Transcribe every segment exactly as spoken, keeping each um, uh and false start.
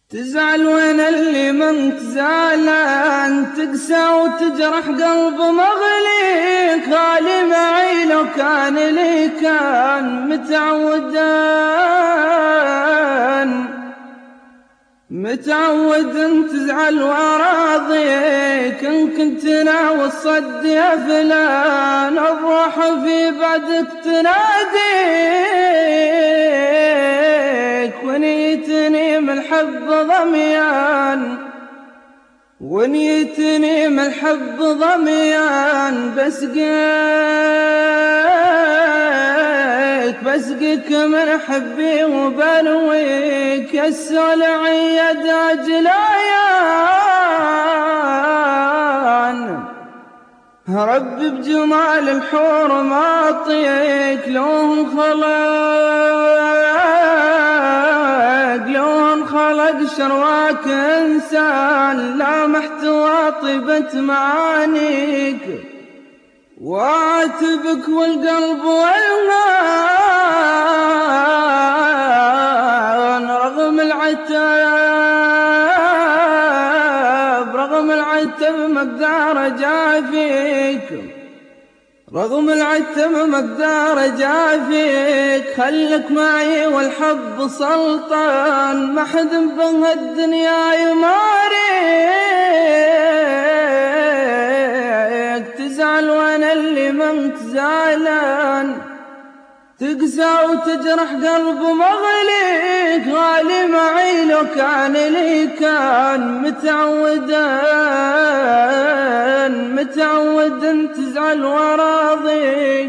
تزعل وانا اللي منك زعلان، تقسى وتجرح قلب مغليك. غالي معي لو كان لي كان متعودان متعود تزعل وراضيك. ان كنت ناوي الصد يا فلان، الروح في بعدك تناديك. ونيتني من الحب ضميان ونيتني من الحب ضميان بسقيك بسقيك من حبي وبلويك. يا السلعي يا داج العيان، رب بجمال الحور ما اعطيك. لو خلق لو انخلق شرواك انسان، لا محتوى طيبة معانيك. وعاتبك والقلب والمان، رغم العتاب رغم العتاب مقدار جافيك. رغم العتب مقدار جافيك. خلك معي والحب سلطان، ما حد بهالدنيا يماريك. تزعل وانا اللي منك زعلان، تقسى وتجرح قلب مغليك. غالي معي لو كان لي كان متعودان متعود تزعل وراضيك.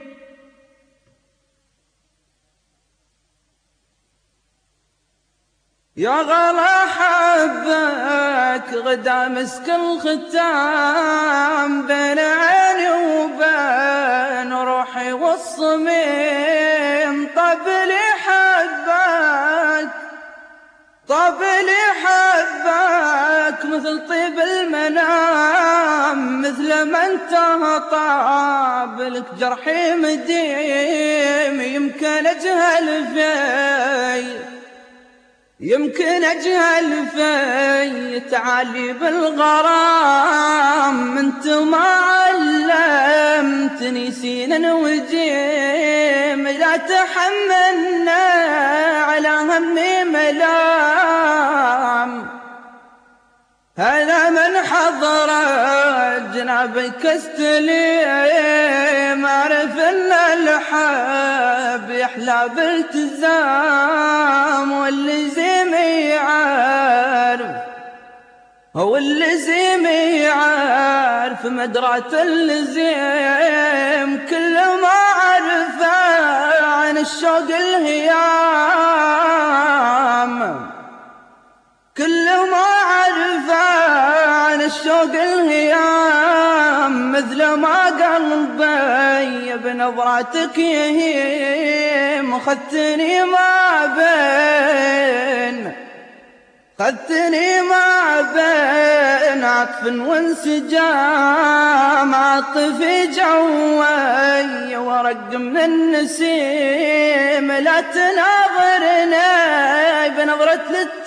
يا غلا حبك غدا مسك الختام، بين عيني وبين روحي والصميم. طب لي حبك طب لي حبك مثل طيب المنام، مثل ما انتهى طاب لك جرحي مديم. يمكن اجهل في يمكن اجهل في تعاليب الغرام. انت ما علمتني سينا وجيم، لا تحملنا على همي ملام. هذا من حضر جنابك استليم، اعرف ان الحب يحلى بالتزام. واللزيم يعرف واللزيم يعرف مدرات اللزيم. كل ما عرف عن الشوق الهيام، كل ما عرف عن الشوق الهيام. مثل ما قلبي بنظراتك يهيم. خذتني ما بين خذتني ما بين عطف وانسجام. عاطفي جوي ورق من النسيم، لا تناظرني بنظرة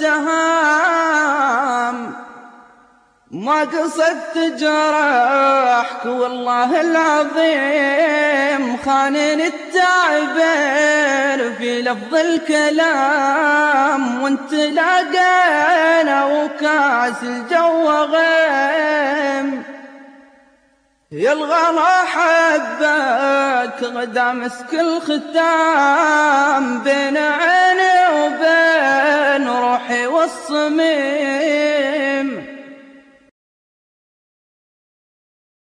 الاتهام. ما قصدت جرحك والله العظيم، خانني التعبير في لفظ الكلام. وانت لاقينا وكاس الجو غيم. يا الغلا حبك غدا مسك الختام، بين عيني وبين روحي والصميم.